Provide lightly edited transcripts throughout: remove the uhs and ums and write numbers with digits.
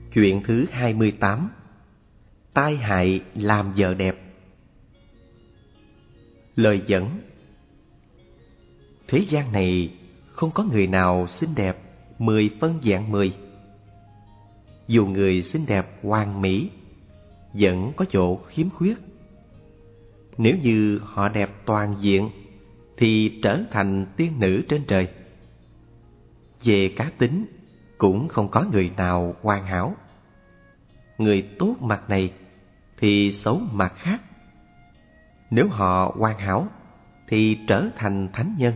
Chuyện thứ 28. Tai hại làm vợ đẹp. Lời dẫn: thế gian này không có người nào xinh đẹp 10 phân vẹn 10. Dù người xinh đẹp hoàn mỹ, vẫn có chỗ khiếm khuyết. Nếu như họ đẹp toàn diện thì trở thành tiên nữ trên trời. Về cá tính cũng không có người nào hoàn hảo. Người tốt mặt này thì xấu mặt khác. Nếu họ hoàn hảo thì trở thành thánh nhân.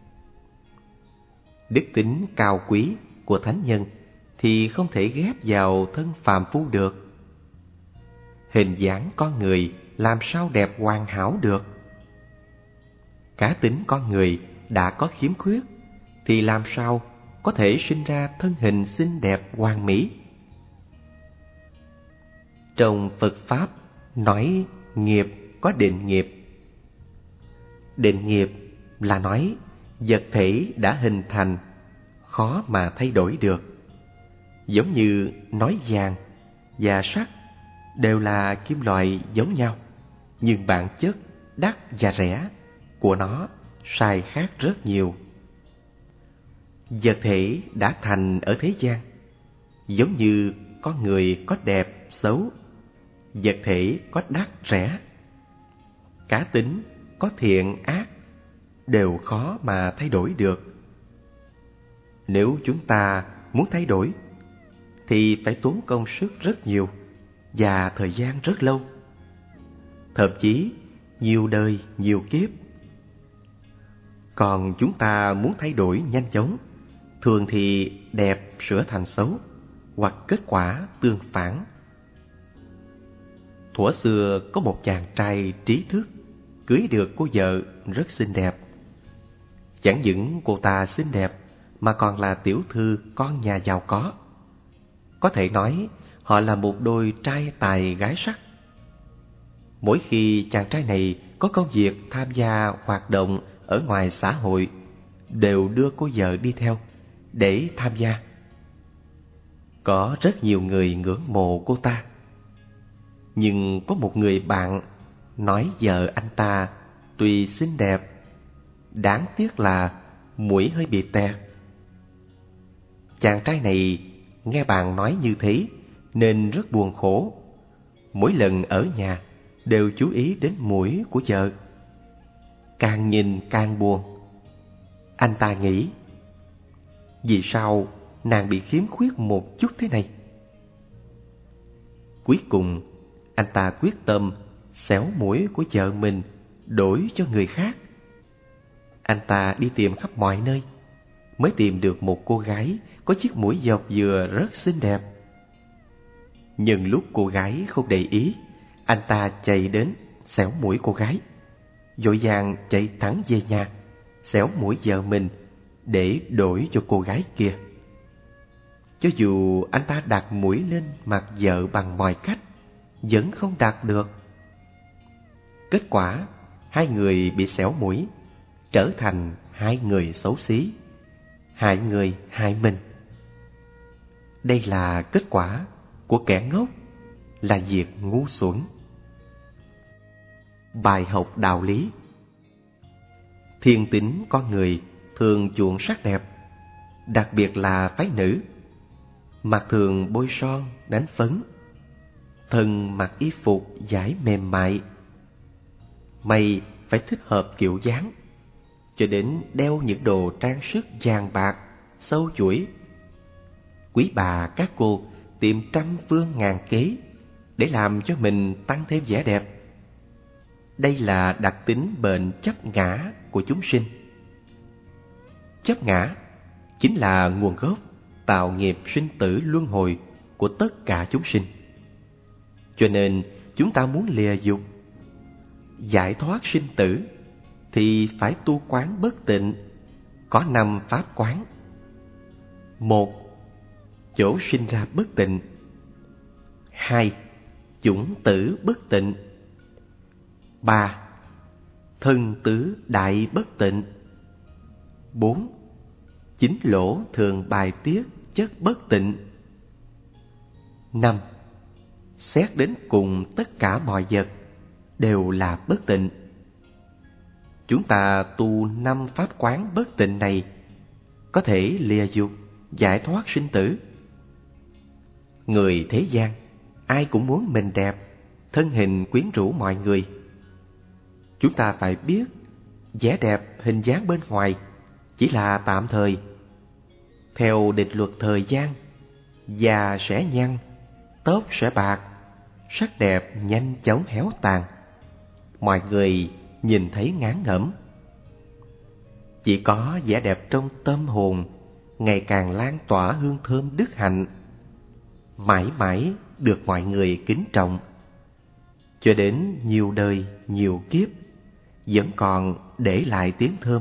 Đức tính cao quý của thánh nhân thì không thể ghép vào thân phàm phu được. Hình dáng con người làm sao đẹp hoàn hảo được? Cá tính con người đã có khiếm khuyết thì làm sao có thể sinh ra thân hình xinh đẹp hoàn mỹ? Trong Phật Pháp nói nghiệp có định nghiệp. Định nghiệp là nói vật thể đã hình thành, khó mà thay đổi được. Giống như nói vàng và sắt đều là kim loại giống nhau, nhưng bản chất đắt và rẻ của nó sai khác rất nhiều. Vật thể đã thành ở thế gian, giống như con người có đẹp, xấu, vật thể có đắt, rẻ. Cá tính có thiện, ác đều khó mà thay đổi được. Nếu chúng ta muốn thay đổi thì phải tốn công sức rất nhiều và thời gian rất lâu, thậm chí nhiều đời, nhiều kiếp. Còn chúng ta muốn thay đổi nhanh chóng, thường thì đẹp sửa thành xấu, hoặc kết quả tương phản. Thuở xưa có một chàng trai trí thức cưới được cô vợ rất xinh đẹp. Chẳng những cô ta xinh đẹp mà còn là tiểu thư con nhà giàu có. Có thể nói họ là một đôi trai tài gái sắc. Mỗi khi chàng trai này có công việc tham gia hoạt động ở ngoài xã hội, đều đưa cô vợ đi theo để tham gia. Có rất nhiều người ngưỡng mộ cô ta. Nhưng có một người bạn nói vợ anh ta tuy xinh đẹp, đáng tiếc là mũi hơi bị tẹt. Chàng trai này nghe bạn nói như thế nên rất buồn khổ. Mỗi lần ở nhà đều chú ý đến mũi của vợ. Càng nhìn càng buồn. Anh ta nghĩ, vì sao nàng bị khiếm khuyết một chút thế này? Cuối cùng anh ta quyết tâm xẻo mũi của vợ mình đổi cho người khác. Anh ta đi tìm khắp mọi nơi, mới tìm được một cô gái có chiếc mũi dọc dừa rất xinh đẹp. Nhưng lúc cô gái không để ý, anh ta chạy đến xẻo mũi cô gái, vội vàng chạy thẳng về nhà, xẻo mũi vợ mình để đổi cho cô gái kia. Cho dù anh ta đặt mũi lên mặt vợ bằng mọi cách, vẫn không đạt được. Kết quả, hai người bị xẻo mũi, trở thành hai người xấu xí, hại người hại mình. Đây là kết quả của kẻ ngốc, là việc ngu xuẩn. Bài học đạo lý: thiên tính con người thường chuộng sắc đẹp, đặc biệt là phái nữ. Mặt thường bôi son, đánh phấn, thân mặc y phục vải mềm mại. Mày phải thích hợp kiểu dáng, cho đến đeo những đồ trang sức vàng bạc, sâu chuỗi. Quý bà các cô tìm trăm phương ngàn kế để làm cho mình tăng thêm vẻ đẹp. Đây là đặc tính bệnh chấp ngã của chúng sinh. Chấp ngã chính là nguồn gốc tạo nghiệp sinh tử luân hồi của tất cả chúng sinh. Cho nên chúng ta muốn lìa dục, giải thoát sinh tử thì phải tu quán bất tịnh. Có 5 pháp quán. 1. Chỗ sinh ra bất tịnh. 2. Chủng tử bất tịnh. 3. Thân tứ đại bất tịnh. 4. Chính lỗ thường bài tiết chất bất tịnh. 5. Xét đến cùng tất cả mọi vật đều là bất tịnh. Chúng ta tu 5 pháp quán bất tịnh này có thể lìa dục, giải thoát sinh tử. Người thế gian ai cũng muốn mình đẹp, thân hình quyến rũ mọi người. Chúng ta phải biết vẻ đẹp hình dáng bên ngoài chỉ là tạm thời. Theo định luật thời gian, già sẽ nhăn, tóc sẽ bạc, sắc đẹp nhanh chóng héo tàn. Mọi người nhìn thấy ngán ngẩm. Chỉ có vẻ đẹp trong tâm hồn ngày càng lan tỏa hương thơm đức hạnh, mãi mãi được mọi người kính trọng, cho đến nhiều đời nhiều kiếp vẫn còn để lại tiếng thơm.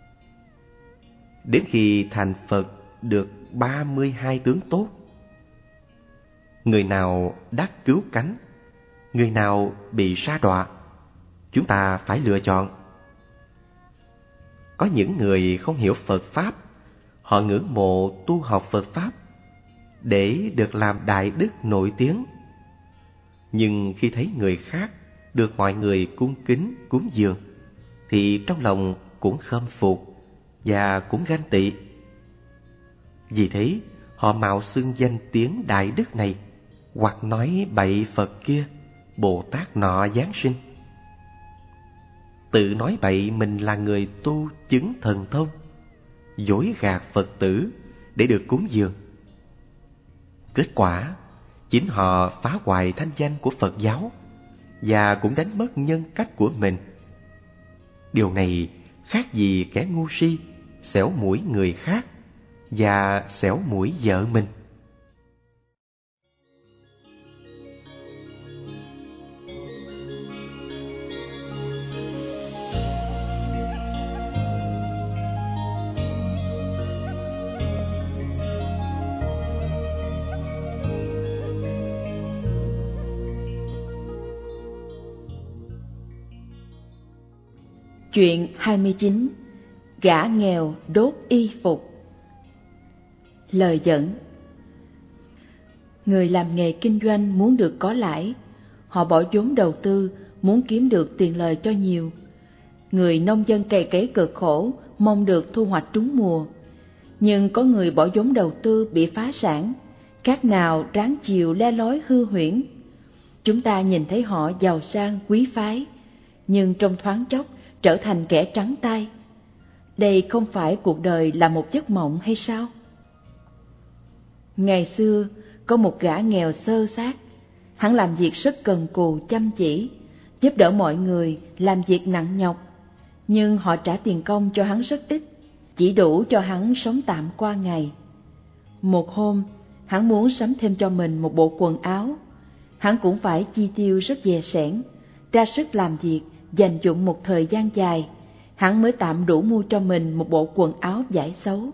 Đến khi thành Phật được 32 tướng tốt, người nào đắc cứu cánh, người nào bị sa đọa, chúng ta phải lựa chọn. Có những người không hiểu Phật Pháp, họ ngưỡng mộ tu học Phật Pháp để được làm đại đức nổi tiếng. Nhưng khi thấy người khác được mọi người cung kính cúng dường, thì trong lòng cũng khâm phục và cũng ganh tị. Vì thế, họ mạo xưng danh tiếng đại đức này, hoặc nói bậy Phật kia, Bồ Tát nọ giáng sinh. Tự nói bậy mình là người tu chứng thần thông, dối gạt Phật tử để được cúng dường. Kết quả, chính họ phá hoại thanh danh của Phật giáo và cũng đánh mất nhân cách của mình. Điều này khác gì kẻ ngu si xẻo mũi người khác và xẻo mũi vợ mình. Chuyện 29. Gã nghèo đốt y phục. Lời dẫn. Người làm nghề kinh doanh muốn được có lãi, họ bỏ vốn đầu tư muốn kiếm được tiền lời cho nhiều. Người nông dân cày cấy cực khổ mong được thu hoạch trúng mùa. Nhưng có người bỏ vốn đầu tư bị phá sản, các nào ráng chiều le lói hư huyễn. Chúng ta nhìn thấy họ giàu sang quý phái, nhưng trong thoáng chốc trở thành kẻ trắng tay. Đây không phải cuộc đời là một giấc mộng hay sao? Ngày xưa, có một gã nghèo xơ xác. Hắn làm việc rất cần cù chăm chỉ, giúp đỡ mọi người làm việc nặng nhọc. Nhưng họ trả tiền công cho hắn rất ít, chỉ đủ cho hắn sống tạm qua ngày. Một hôm, hắn muốn sắm thêm cho mình một bộ quần áo. Hắn cũng phải chi tiêu rất dè sẻn, ra sức làm việc, dành dụm một thời gian dài, hắn mới tạm đủ mua cho mình một bộ quần áo vải xấu.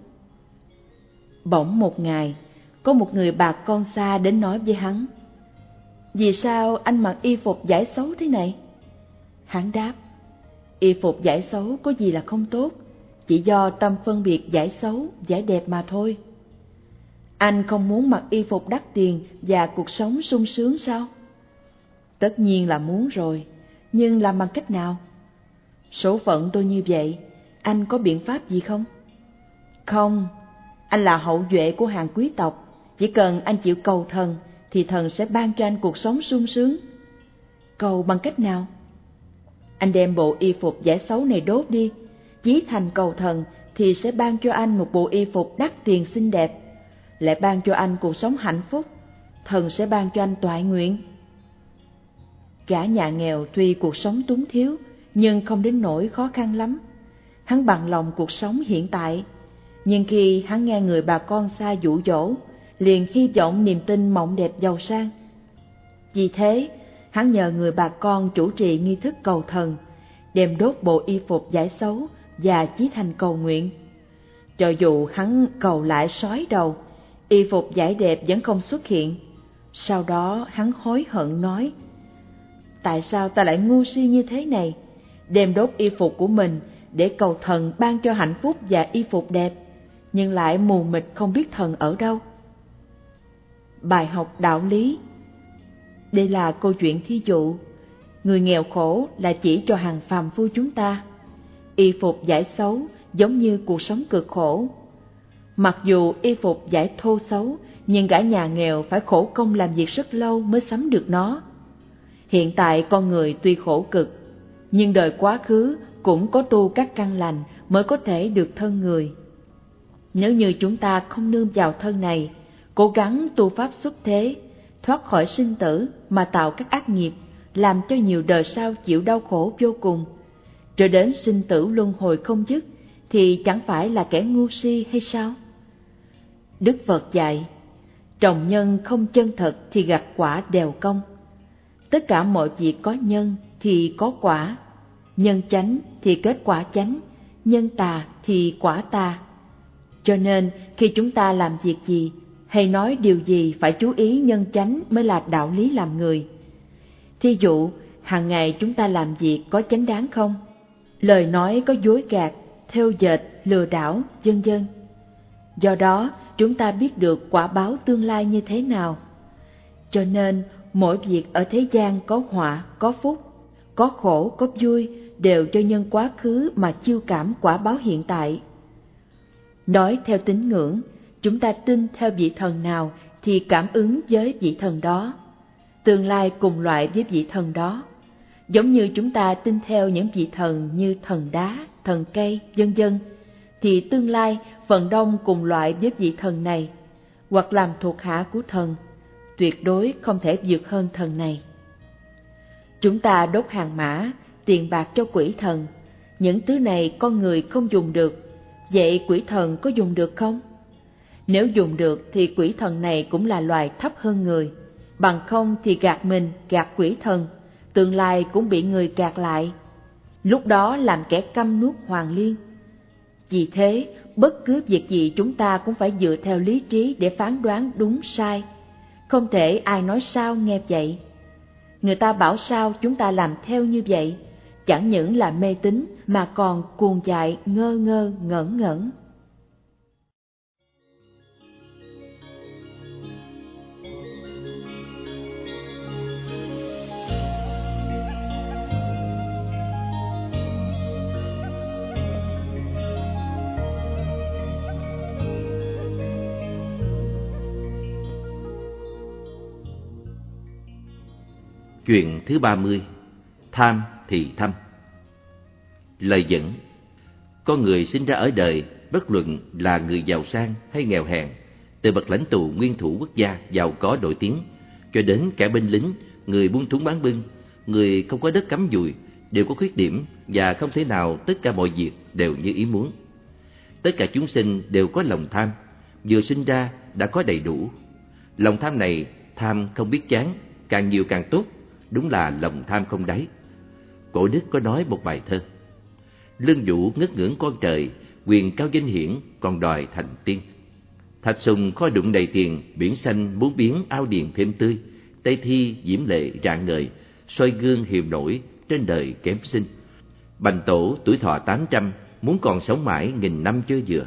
Bỗng một ngày, có một người bà con xa đến nói với hắn: "Vì sao anh mặc y phục vải xấu thế này?" Hắn đáp: "Y phục vải xấu có gì là không tốt, chỉ do tâm phân biệt vải xấu, vải đẹp mà thôi." "Anh không muốn mặc y phục đắt tiền và cuộc sống sung sướng sao?" "Tất nhiên là muốn rồi, nhưng làm bằng cách nào?" "Số phận tôi như vậy, anh có biện pháp gì không?" "Không, anh là hậu duệ của hàng quý tộc, chỉ cần anh chịu cầu thần thì thần sẽ ban cho anh cuộc sống sung sướng." "Cầu bằng cách nào?" "Anh đem bộ y phục vải xấu này đốt đi, chí thành cầu thần thì sẽ ban cho anh một bộ y phục đắt tiền xinh đẹp, lại ban cho anh cuộc sống hạnh phúc, thần sẽ ban cho anh toại nguyện." Gã nhà nghèo tuy cuộc sống túng thiếu, nhưng không đến nỗi khó khăn lắm. Hắn bằng lòng cuộc sống hiện tại, nhưng khi hắn nghe người bà con xa dụ dỗ, liền hy vọng niềm tin mộng đẹp giàu sang. Vì thế, hắn nhờ người bà con chủ trì nghi thức cầu thần, đem đốt bộ y phục vải xấu và chí thành cầu nguyện. Cho dù hắn cầu lại sói đầu, y phục vải đẹp vẫn không xuất hiện. Sau đó hắn hối hận nói: "Tại sao ta lại ngu si như thế này, đem đốt y phục của mình để cầu thần ban cho hạnh phúc và y phục đẹp, nhưng lại mù mịt không biết thần ở đâu." bài học đạo lý. Đây là câu chuyện thí dụ. Người nghèo khổ là chỉ cho hàng phàm phu chúng ta. Y phục vải xấu giống như cuộc sống cực khổ. Mặc dù y phục vải thô xấu, nhưng cả nhà nghèo phải khổ công làm việc rất lâu mới sắm được nó. Hiện tại con người tuy khổ cực, nhưng đời quá khứ cũng có tu các căn lành mới có thể được thân người. Nếu như chúng ta không nương vào thân này, cố gắng tu pháp xuất thế, thoát khỏi sinh tử mà tạo các ác nghiệp, làm cho nhiều đời sau chịu đau khổ vô cùng, trở đến sinh tử luân hồi không dứt, thì chẳng phải là kẻ ngu si hay sao? Đức Phật dạy, trồng nhân không chân thật thì gặt quả đều công. Tất cả mọi việc có nhân thì có quả, nhân chánh thì kết quả chánh, nhân tà thì quả tà. Cho nên khi chúng ta làm việc gì hay nói điều gì phải chú ý nhân chánh mới là đạo lý làm người. Thí dụ, hàng ngày chúng ta làm việc có chánh đáng không? Lời nói có dối gạt, thêu dệt, lừa đảo, vân vân. Do đó, chúng ta biết được quả báo tương lai như thế nào. Cho nên, mỗi việc ở thế gian có họa, có phúc, có khổ, có vui, đều do nhân quá khứ mà chiêu cảm quả báo hiện tại. Nói theo tín ngưỡng, chúng ta tin theo vị thần nào thì cảm ứng với vị thần đó, tương lai cùng loại với vị thần đó. Giống như chúng ta tin theo những vị thần như thần đá, thần cây, vân vân, thì tương lai phần đông cùng loại với vị thần này, hoặc làm thuộc hạ của thần, tuyệt đối không thể vượt hơn thần này. Chúng ta đốt hàng mã, tiền bạc cho quỷ thần, những thứ này con người không dùng được, vậy quỷ thần có dùng được không? Nếu dùng được thì quỷ thần này cũng là loài thấp hơn người, bằng không thì gạt mình, gạt quỷ thần, tương lai cũng bị người gạt lại, lúc đó làm kẻ câm nuốt hoàng liên. Vì thế, bất cứ việc gì chúng ta cũng phải dựa theo lý trí để phán đoán đúng sai, không thể ai nói sao nghe vậy. Người ta bảo sao chúng ta làm theo như vậy, chẳng những là mê tín mà còn cuồng dại, ngơ ngơ ngẩn ngẩn. Chuyện thứ 30. Tham thì thâm. Lời dẫn: con người sinh ra ở đời, bất luận là người giàu sang hay nghèo hèn, từ bậc lãnh tụ nguyên thủ quốc gia giàu có nổi tiếng, cho đến kẻ binh lính, người buôn thúng bán bưng, người không có đất cắm dùi, đều có khuyết điểm và không thể nào tất cả mọi việc đều như ý muốn. Tất cả chúng sinh đều có lòng tham, vừa sinh ra đã có đầy đủ. Lòng tham này, tham không biết chán, càng nhiều càng tốt, đúng là lòng tham không đáy. Cổ đức có nói một bài thơ: lương vũ ngất ngưỡng con trời, quyền cao danh hiển còn đòi thành tiên. Thạch sùng kho đụng đầy tiền, biển xanh muốn biến ao điền thêm tươi. Tây thi diễm lệ rạng ngời, soi gương hiền nổi trên đời kém xinh. Bành tổ tuổi thọ 800, muốn còn sống mãi nghìn năm chưa vừa.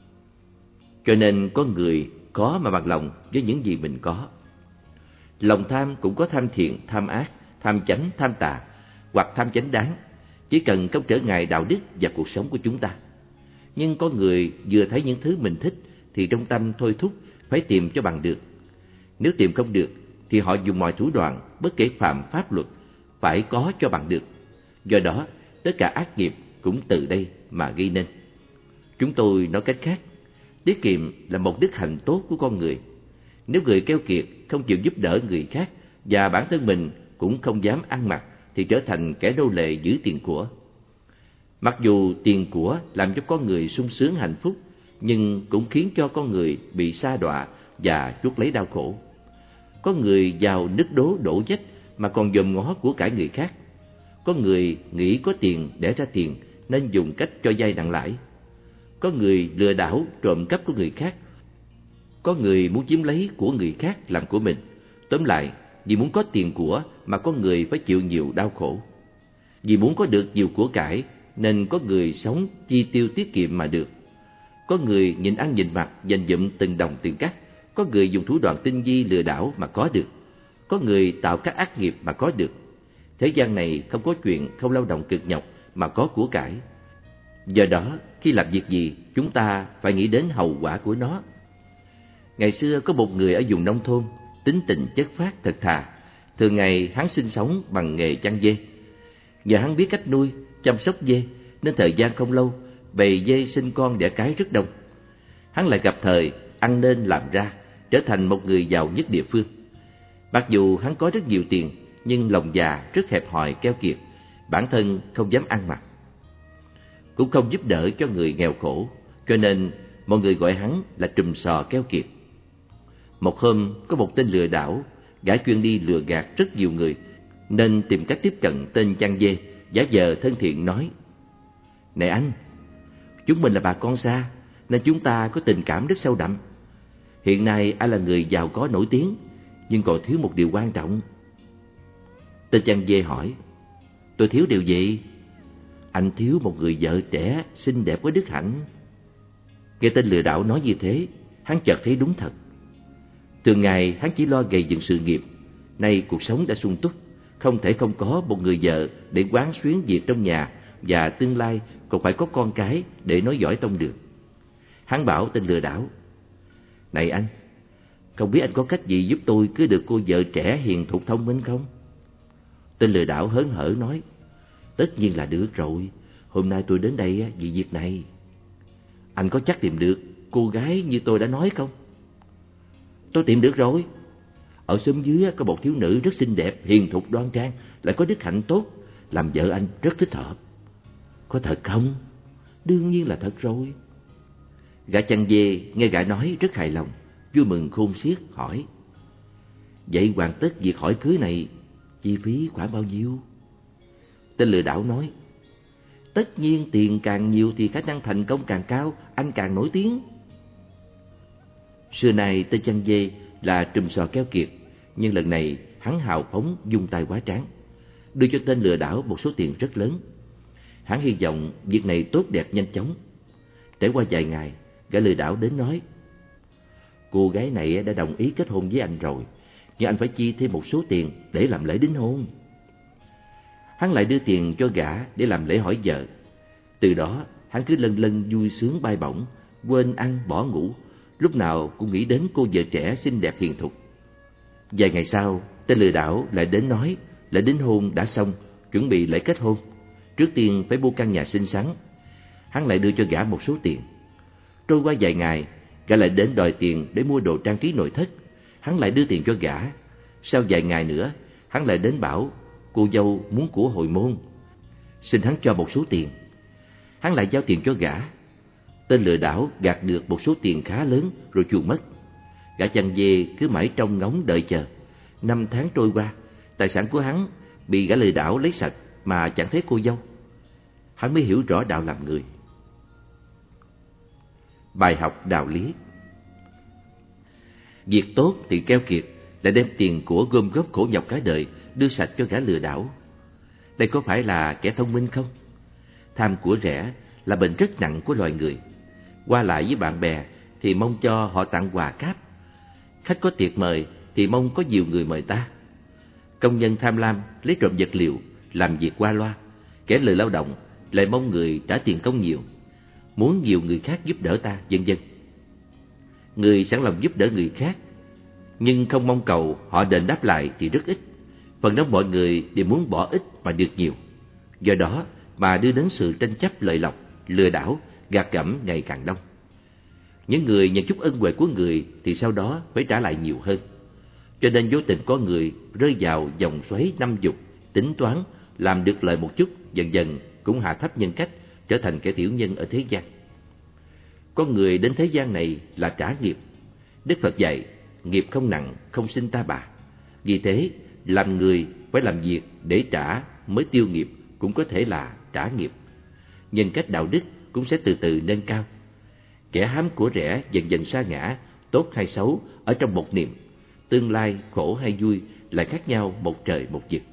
Cho nên con người có mà bằng lòng với những gì mình có. Lòng tham cũng có tham thiện, tham ác, tham chánh, tham tà, hoặc tham chánh đáng, chỉ cần không trở ngại đạo đức và cuộc sống của chúng ta. Nhưng có người vừa thấy những thứ mình thích thì trong tâm thôi thúc phải tìm cho bằng được. Nếu tìm không được thì họ dùng mọi thủ đoạn, bất kể phạm pháp luật, phải có cho bằng được. Do đó, tất cả ác nghiệp cũng từ đây mà gây nên. Chúng tôi nói cách khác, tiết kiệm là một đức hạnh tốt của con người. Nếu người keo kiệt, không chịu giúp đỡ người khác và bản thân mình cũng không dám ăn mặc thì trở thành kẻ nô lệ giữ tiền của. Mặc dù tiền của làm cho con người sung sướng hạnh phúc, nhưng cũng khiến cho con người bị sa đọa và chuốc lấy đau khổ. Có người giàu nứt đố đổ vách mà còn dòm ngó của cải người khác. Có người nghĩ có tiền để ra tiền nên dùng cách cho vay nặng lãi. Có người lừa đảo trộm cắp của người khác. Có người muốn chiếm lấy của người khác làm của mình. Tóm lại, vì muốn có tiền của mà có người phải chịu nhiều đau khổ. Vì muốn có được nhiều của cải nên có người sống chi tiêu tiết kiệm mà được. Có người nhịn ăn nhịn mặc dành dụm từng đồng tiền cắt Có người dùng thủ đoạn tinh vi lừa đảo mà có được, có người tạo các ác nghiệp mà có được. Thế gian này không có chuyện không lao động cực nhọc mà có của cải. Do đó, khi làm việc gì, chúng ta phải nghĩ đến hậu quả của nó. Ngày xưa có một người ở vùng nông thôn, tính tình chất phác thật thà. Thường ngày hắn sinh sống bằng nghề chăn dê. Nhờ hắn biết cách nuôi, chăm sóc dê, nên thời gian không lâu, bầy dê sinh con đẻ cái rất đông. Hắn lại gặp thời ăn nên làm ra, trở thành một người giàu nhất địa phương. Mặc dù hắn có rất nhiều tiền, nhưng lòng già rất hẹp hòi keo kiệt, bản thân không dám ăn mặc, cũng không giúp đỡ cho người nghèo khổ, cho nên mọi người gọi hắn là trùm sò keo kiệt. Một hôm, có một tên lừa đảo, gã chuyên đi lừa gạt rất nhiều người, nên tìm cách tiếp cận tên chăn dê, giả vờ thân thiện nói: "Này anh, chúng mình là bà con xa, nên chúng ta có tình cảm rất sâu đậm. Hiện nay anh là người giàu có nổi tiếng, nhưng còn thiếu một điều quan trọng." Tên chăn dê hỏi: "Tôi thiếu điều gì?" "Anh thiếu một người vợ trẻ, xinh đẹp với đức hạnh." Nghe tên lừa đảo nói như thế, hắn chợt thấy đúng thật. Thường ngày hắn chỉ lo gầy dựng sự nghiệp, nay cuộc sống đã sung túc, không thể không có một người vợ để quán xuyến việc trong nhà, và tương lai còn phải có con cái để nối dõi tông đường. Hắn bảo tên lừa đảo: "Này anh, không biết anh có cách gì giúp tôi cưới được cô vợ trẻ hiền thục thông minh không?" Tên lừa đảo hớn hở nói: "Tất nhiên là được rồi, hôm nay tôi đến đây vì việc này." "Anh có chắc tìm được cô gái như tôi đã nói không?" "Tôi tìm được rồi. Ở xóm dưới có một thiếu nữ rất xinh đẹp, hiền thục đoan trang, lại có đức hạnh tốt, làm vợ anh rất thích hợp." "Có thật không?" "Đương nhiên là thật rồi." Gã chăn dê nghe gã nói rất hài lòng, vui mừng khôn xiết, hỏi: "Vậy hoàn tất việc hỏi cưới này, chi phí khoảng bao nhiêu?" Tên lừa đảo nói: "Tất nhiên tiền càng nhiều thì khả năng thành công càng cao, anh càng nổi tiếng." Xưa nay tên chăn dê là trùm sò keo kiệt, nhưng lần này hắn hào phóng dung tay quá tráng, đưa cho tên lừa đảo một số tiền rất lớn. Hắn hy vọng việc này tốt đẹp nhanh chóng. Trải qua vài ngày, gã lừa đảo đến nói: "Cô gái này đã đồng ý kết hôn với anh rồi, nhưng anh phải chi thêm một số tiền để làm lễ đính hôn." Hắn lại đưa tiền cho gã để làm lễ hỏi vợ. Từ đó hắn cứ lân lân vui sướng bay bổng, quên ăn bỏ ngủ, lúc nào cũng nghĩ đến cô vợ trẻ xinh đẹp hiền thục. Vài ngày sau, tên lừa đảo lại đến nói lễ đính hôn đã xong, chuẩn bị lễ kết hôn. Trước tiên phải mua căn nhà xinh xắn. Hắn lại đưa cho gã một số tiền. Trôi qua vài ngày, gã lại đến đòi tiền để mua đồ trang trí nội thất. Hắn lại đưa tiền cho gã. Sau vài ngày nữa, hắn lại đến bảo cô dâu muốn của hồi môn, xin hắn cho một số tiền. Hắn lại giao tiền cho gã. Tên lừa đảo gạt được một số tiền khá lớn rồi chuồn mất. Gã chăn dê cứ mãi trông ngóng đợi chờ. 5 tháng trôi qua, tài sản của hắn bị gã lừa đảo lấy sạch mà chẳng thấy cô dâu. Hắn mới hiểu rõ đạo làm người. Bài học đạo lý: việc tốt thì keo kiệt, lại đem tiền của gom góp khổ nhọc cả đời đưa sạch cho gã lừa đảo. Đây có phải là kẻ thông minh không? Tham của rẻ là bệnh rất nặng của loài người. Qua lại với bạn bè thì mong cho họ tặng quà cáp. Khách có tiệc mời thì mong có nhiều người mời ta. Công nhân tham lam lấy trộm vật liệu, làm việc qua loa. Kẻ lười lao động lại mong người trả tiền công nhiều, muốn nhiều người khác giúp đỡ ta, vân vân. Người sẵn lòng giúp đỡ người khác, nhưng không mong cầu họ đền đáp lại thì rất ít. Phần đông mọi người đều muốn bỏ ít mà được nhiều. Do đó mà đưa đến sự tranh chấp lợi lộc, lừa đảo, gạt gẫm ngày càng đông. Những người nhận chút ân huệ của người thì sau đó phải trả lại nhiều hơn. Cho nên vô tình có người rơi vào vòng xoáy năm dục, tính toán, làm được lợi một chút, dần dần cũng hạ thấp nhân cách, trở thành kẻ tiểu nhân ở thế gian. Con người đến thế gian này là trả nghiệp. Đức Phật dạy, nghiệp không nặng, không sinh ta bà. Vì thế, làm người phải làm việc để trả mới tiêu nghiệp, cũng có thể là trả nghiệp. Nhân cách đạo đức cũng sẽ từ từ nâng cao. Kẻ hám của rẻ dần dần sa ngã, tốt hay xấu ở trong một niệm. Tương lai khổ hay vui lại khác nhau một trời một vực.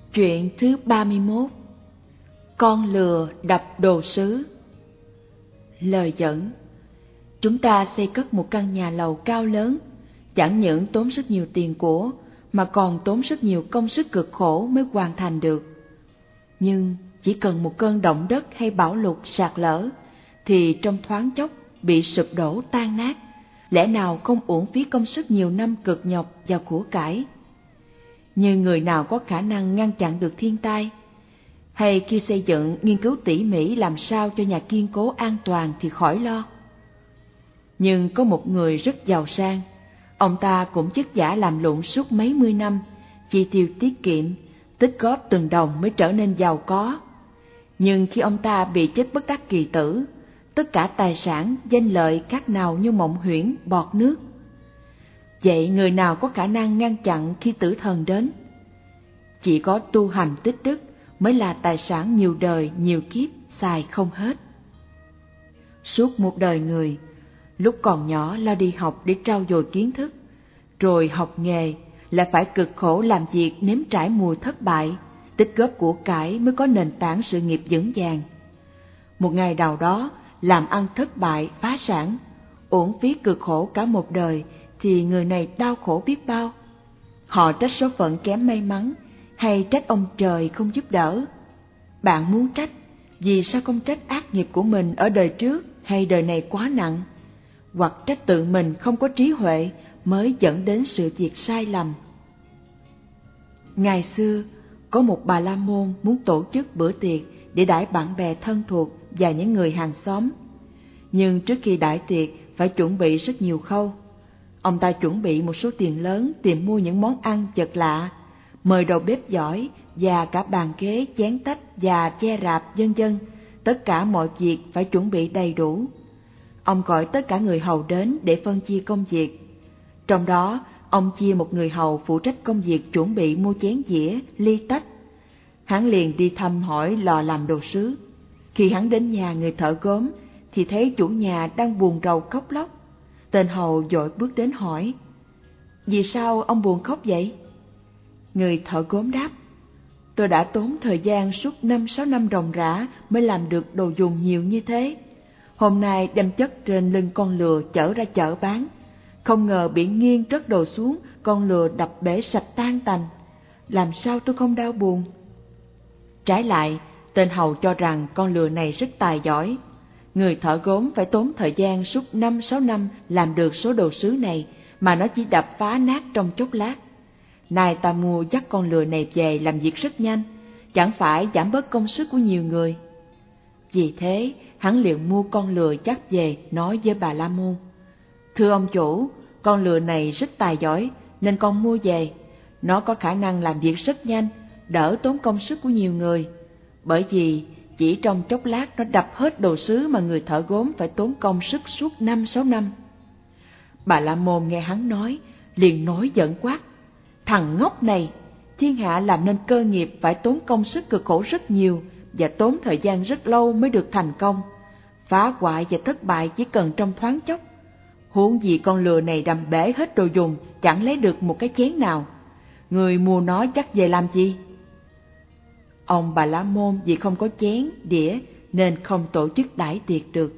Truyện thứ 31. Con lừa đập đồ sứ. Lời dẫn: chúng ta xây cất một căn nhà lầu cao lớn, chẳng những tốn rất nhiều tiền của, mà còn tốn rất nhiều công sức cực khổ mới hoàn thành được. Nhưng chỉ cần một cơn động đất hay bão lụt sạt lở, thì trong thoáng chốc bị sụp đổ tan nát, lẽ nào không uổng phí công sức nhiều năm cực nhọc và của cải. Như người nào có khả năng ngăn chặn được thiên tai, hay khi xây dựng nghiên cứu tỉ mỉ làm sao cho nhà kiên cố an toàn thì khỏi lo. Nhưng có một người rất giàu sang, ông ta cũng vất vả làm lụng suốt mấy mươi năm, chi tiêu tiết kiệm, tích góp từng đồng mới trở nên giàu có. Nhưng khi ông ta bị chết bất đắc kỳ tử, tất cả tài sản, danh lợi khác nào như mộng huyễn bọt nước. Vậy người nào có khả năng ngăn chặn khi tử thần đến? Chỉ có tu hành tích đức mới là tài sản nhiều đời nhiều kiếp xài không hết. Suốt một đời người, lúc còn nhỏ lo đi học để trau dồi kiến thức, rồi học nghề, lại phải cực khổ làm việc nếm trải mùi thất bại, tích góp của cải mới có nền tảng sự nghiệp vững vàng. Một ngày nào đó, làm ăn thất bại, phá sản, uổng phí cực khổ cả một đời, thì người này đau khổ biết bao. Họ trách số phận kém may mắn, hay trách ông trời không giúp đỡ. Bạn muốn trách, vì sao không trách ác nghiệp của mình ở đời trước hay đời này quá nặng, hoặc trách tự mình không có trí huệ mới dẫn đến sự việc sai lầm. Ngày xưa, có một bà la môn muốn tổ chức bữa tiệc để đãi bạn bè thân thuộc và những người hàng xóm. Nhưng trước khi đãi tiệc phải chuẩn bị rất nhiều khâu. Ông ta chuẩn bị một số tiền lớn tìm mua những món ăn chật lạ, mời đầu bếp giỏi và cả bàn ghế, chén tách và che rạp vân vân. Tất cả mọi việc phải chuẩn bị đầy đủ. Ông gọi tất cả người hầu đến để phân chia công việc. Trong đó, ông chia một người hầu phụ trách công việc chuẩn bị mua chén dĩa, ly tách. Hắn liền đi thăm hỏi lò làm đồ sứ. Khi hắn đến nhà người thợ gốm, thì thấy chủ nhà đang buồn rầu khóc lóc. Tên hầu vội bước đến hỏi: vì sao ông buồn khóc vậy? Người thợ gốm đáp: tôi đã tốn thời gian suốt 5-6 năm ròng rã mới làm được đồ dùng nhiều như thế. Hôm nay đem chất trên lưng con lừa chở ra chợ bán, không ngờ bị nghiêng rớt đồ xuống, con lừa đập bể sạch tan tành. Làm sao tôi không đau buồn? Trái lại, tên hầu cho rằng con lừa này rất tài giỏi. Người thợ gốm phải tốn thời gian suốt 5-6 năm làm được số đồ sứ này, mà nó chỉ đập phá nát trong chốc lát. Nay ta mua dắt con lừa này về làm việc rất nhanh, chẳng phải giảm bớt công sức của nhiều người. Vì thế, hắn liền mua con lừa dắt về nói với bà la môn: thưa ông chủ, con lừa này rất tài giỏi nên con mua về. Nó có khả năng làm việc rất nhanh, đỡ tốn công sức của nhiều người. Bởi vì chỉ trong chốc lát nó đập hết đồ sứ mà người thợ gốm phải tốn công sức suốt 5-6 năm. Bà la môn nghe hắn nói, liền nổi giận quát: thằng ngốc này, thiên hạ làm nên cơ nghiệp phải tốn công sức cực khổ rất nhiều và tốn thời gian rất lâu mới được thành công. Phá hoại và thất bại chỉ cần trong thoáng chốc. Huống gì con lừa này đầm bể hết đồ dùng, chẳng lấy được một cái chén nào. Người mua nó chắc về làm gì? Ông bà la môn vì không có chén, đĩa nên không tổ chức đãi tiệc được.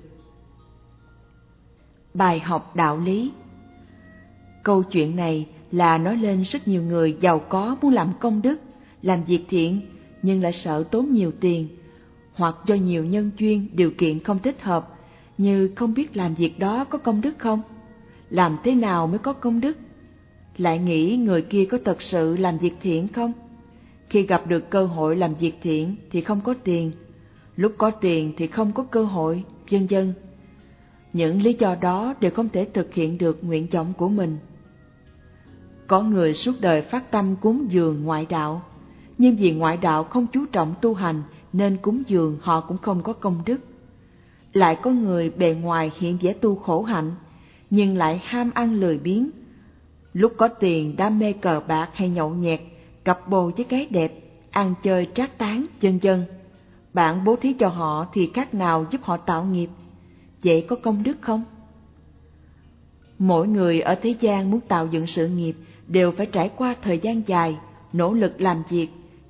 Bài học đạo lý. Câu chuyện này là nói lên rất nhiều người giàu có muốn làm công đức, làm việc thiện, nhưng lại sợ tốn nhiều tiền, hoặc do nhiều nhân duyên, điều kiện không thích hợp, như không biết làm việc đó có công đức không, làm thế nào mới có công đức, lại nghĩ người kia có thật sự làm việc thiện không. Khi gặp được cơ hội làm việc thiện thì không có tiền, lúc có tiền thì không có cơ hội, vân vân. Những lý do đó đều không thể thực hiện được nguyện vọng của mình. Có người suốt đời phát tâm cúng dường ngoại đạo, nhưng vì ngoại đạo không chú trọng tu hành nên cúng dường họ cũng không có công đức. Lại có người bề ngoài hiện vẻ tu khổ hạnh, nhưng lại ham ăn lười biếng. Lúc có tiền đam mê cờ bạc hay nhậu nhẹt, cặp bồ với gái đẹp, ăn chơi trác tán, vân vân. Bạn bố thí cho họ thì khác nào giúp họ tạo nghiệp, vậy có công đức không? Mỗi người ở thế gian muốn tạo dựng sự nghiệp đều phải trải qua thời gian dài, nỗ lực làm việc,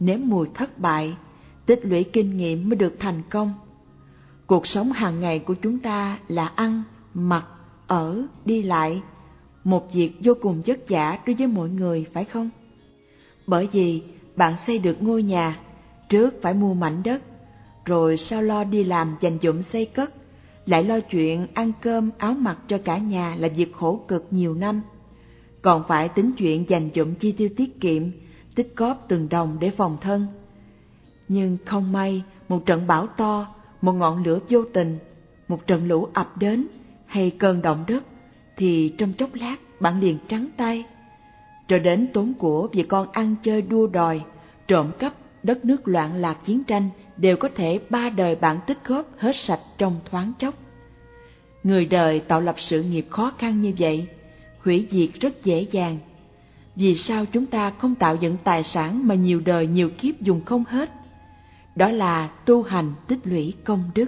nếm mùi thất bại, tích lũy kinh nghiệm mới được thành công. Cuộc sống hàng ngày của chúng ta là ăn, mặc, ở, đi lại, một việc vô cùng vất vả đối với mọi người, phải không? Bởi vì bạn xây được ngôi nhà, trước phải mua mảnh đất, rồi sau lo đi làm dành dụm xây cất, lại lo chuyện ăn cơm áo mặc cho cả nhà là việc khổ cực nhiều năm. Còn phải tính chuyện dành dụm chi tiêu tiết kiệm, tích góp từng đồng để phòng thân. Nhưng không may, một trận bão to, một ngọn lửa vô tình, một trận lũ ập đến hay cơn động đất, thì trong chốc lát bạn liền trắng tay. Rồi đến tốn của vì con ăn chơi đua đòi, trộm cắp, đất nước loạn lạc chiến tranh đều có thể 3 đời bạn tích góp hết sạch trong thoáng chốc. Người đời tạo lập sự nghiệp khó khăn như vậy, hủy diệt rất dễ dàng. Vì sao chúng ta không tạo dựng tài sản mà nhiều đời nhiều kiếp dùng không hết? Đó là tu hành tích lũy công đức.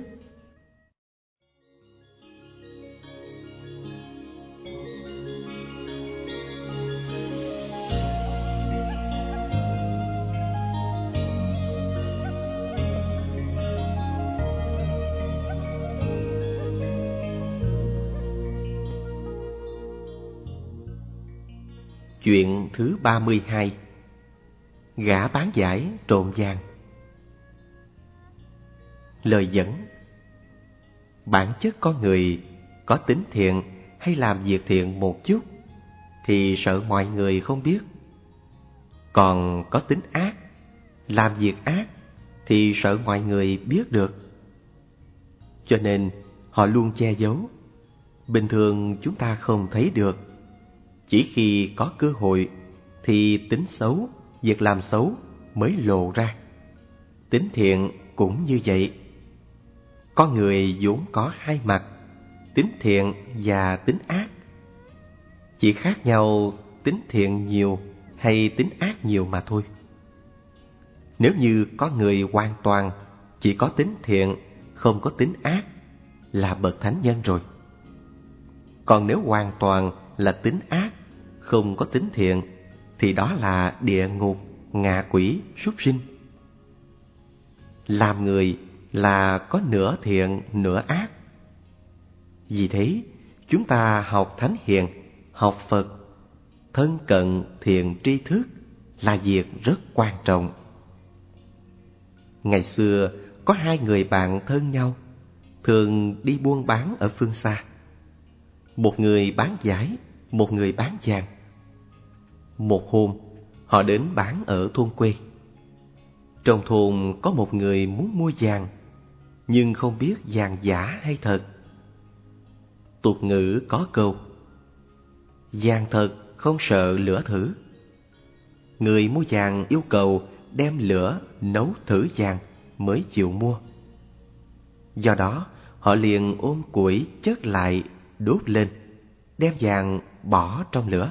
Chuyện thứ 32. Gã bán giải trộm vàng. Lời dẫn: bản chất con người có tính thiện hay làm việc thiện một chút thì sợ mọi người không biết. Còn có tính ác, làm việc ác thì sợ mọi người biết được. Cho nên họ luôn che giấu. Bình thường chúng ta không thấy được. Chỉ khi có cơ hội thì tính xấu, việc làm xấu mới lộ ra. Tính thiện cũng như vậy. Con người vốn có hai mặt, tính thiện và tính ác. Chỉ khác nhau tính thiện nhiều hay tính ác nhiều mà thôi. Nếu như có người hoàn toàn chỉ có tính thiện, không có tính ác, là bậc thánh nhân rồi. Còn nếu hoàn toàn là tính ác, không có tính thiện, thì đó là địa ngục, ngạ quỷ, súc sinh. Làm người là có nửa thiện, nửa ác. Vì thế, chúng ta học thánh hiền, học Phật, thân cận thiện tri thức là việc rất quan trọng. Ngày xưa, có hai người bạn thân nhau, thường đi buôn bán ở phương xa. Một người bán vải, một người bán vàng. Một hôm, họ đến bán ở thôn quê. Trong thôn có một người muốn mua vàng, nhưng không biết vàng giả hay thật. Tục ngữ có câu: vàng thật không sợ lửa thử. Người mua vàng yêu cầu đem lửa nấu thử vàng mới chịu mua. Do đó, họ liền ôm củi chất lại đốt lên, đem vàng bỏ trong lửa.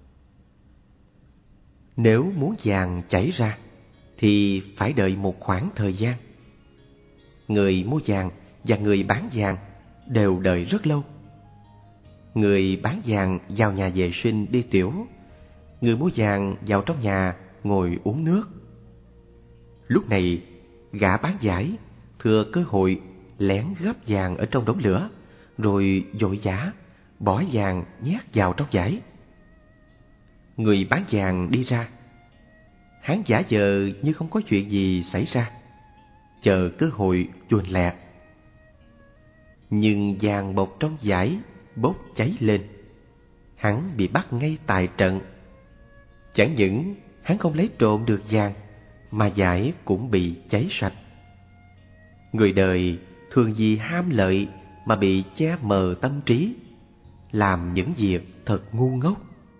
Nếu muốn vàng chảy ra thì phải đợi một khoảng thời gian. Người mua vàng và người bán vàng đều đợi rất lâu. Người bán vàng vào nhà vệ sinh đi tiểu, người mua vàng vào trong nhà ngồi uống nước. Lúc này, gã bán vải thừa cơ hội lén gấp vàng ở trong đống lửa, rồi vội vã bỏ vàng nhét vào trong vải. Người bán vàng đi ra. Hắn giả vờ như không có chuyện gì xảy ra, chờ cơ hội chuồn lẹ. Nhưng vàng bọc trong vải bốc cháy lên. Hắn bị bắt ngay tại trận. Chẳng những hắn không lấy trộm được vàng, mà vải cũng bị cháy sạch. Người đời thường vì ham lợi mà bị che mờ tâm trí, làm những việc thật ngu ngốc.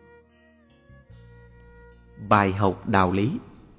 Bài học đạo lý: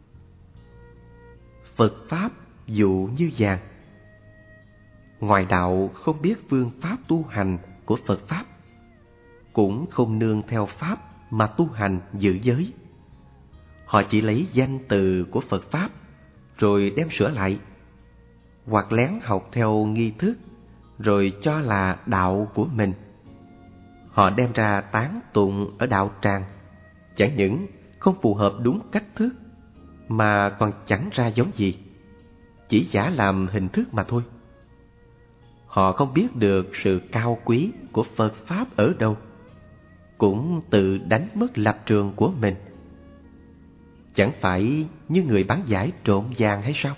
Phật Pháp dụ như vàng. Ngoại đạo không biết phương pháp tu hành của Phật Pháp, cũng không nương theo Pháp mà tu hành giữ giới. Họ chỉ lấy danh từ của Phật Pháp rồi đem sửa lại, hoặc lén học theo nghi thức rồi cho là đạo của mình. Họ đem ra tán tụng ở đạo tràng, chẳng những không phù hợp đúng cách thức, mà còn chẳng ra giống gì, chỉ giả làm hình thức mà thôi. Họ không biết được sự cao quý của Phật Pháp ở đâu, cũng tự đánh mất lập trường của mình. Chẳng phải như người bán giải trộm vàng hay sao?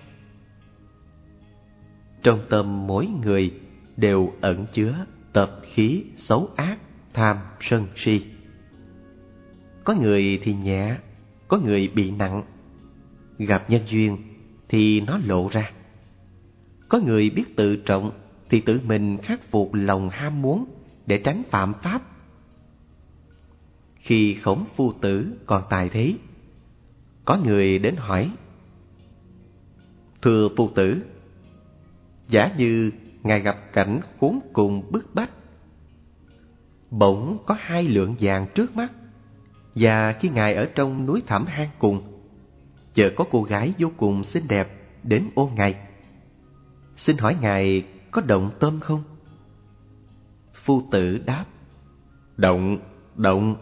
Trong tâm mỗi người đều ẩn chứa tập khí xấu ác, tham, sân, si. Có người thì nhẹ, có người bị nặng. Gặp nhân duyên thì nó lộ ra. Có người biết tự trọng thì tự mình khắc phục lòng ham muốn để tránh phạm pháp. Khi Khổng Phu Tử còn tại thế, có người đến hỏi: Thưa Phu Tử, giả như ngài gặp cảnh khốn cùng bức bách, bỗng có 2 lượng vàng trước mắt, và khi ngài ở trong núi thẳm hang cùng, chợt có cô gái vô cùng xinh đẹp đến ôm ngài, xin hỏi ngài có động tâm không? Phu Tử đáp: Động.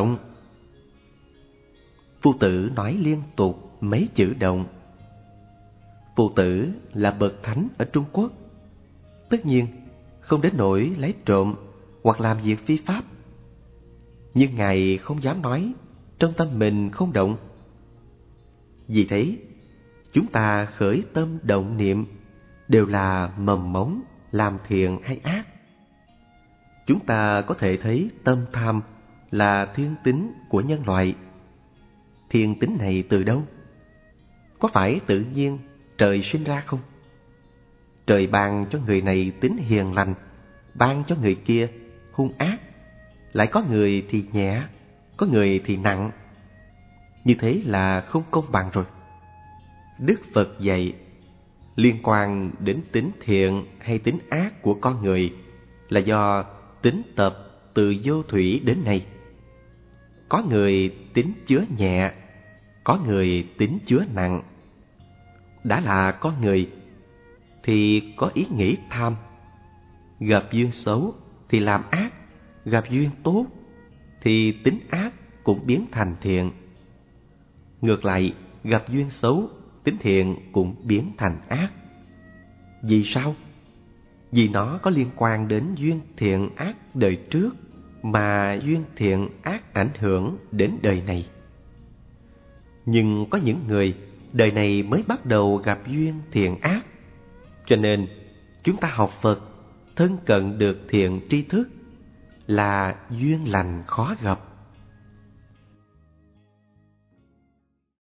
Phu Tử nói liên tục mấy chữ động. Phu Tử là bậc thánh ở Trung Quốc, tất nhiên không đến nỗi lấy trộm hoặc làm việc phi pháp. Nhưng ngài không dám nói trong tâm mình không động. Vì thế, chúng ta khởi tâm động niệm đều là mầm mống làm thiện hay ác. Chúng ta có thể thấy tâm tham là thiên tính của nhân loại. Thiên tính này từ đâu? Có phải tự nhiên trời sinh ra không? Trời ban cho người này tính hiền lành, ban cho người kia hung ác. Lại có người thì nhẹ, có người thì nặng. Như thế là không công bằng rồi. Đức Phật dạy, liên quan đến tính thiện hay tính ác của con người là do tính tập từ vô thủy đến nay. Có người tính chứa nhẹ, có người tính chứa nặng. Đã là con người thì có ý nghĩ tham. Gặp duyên xấu thì làm ác, gặp duyên tốt thì tính ác cũng biến thành thiện. Ngược lại, gặp duyên xấu, tính thiện cũng biến thành ác. Vì sao? Vì nó có liên quan đến duyên thiện ác đời trước, mà duyên thiện ác ảnh hưởng đến đời này. Nhưng có những người đời này mới bắt đầu gặp duyên thiện ác, cho nên chúng ta học Phật thân cận được thiện tri thức là duyên lành khó gặp.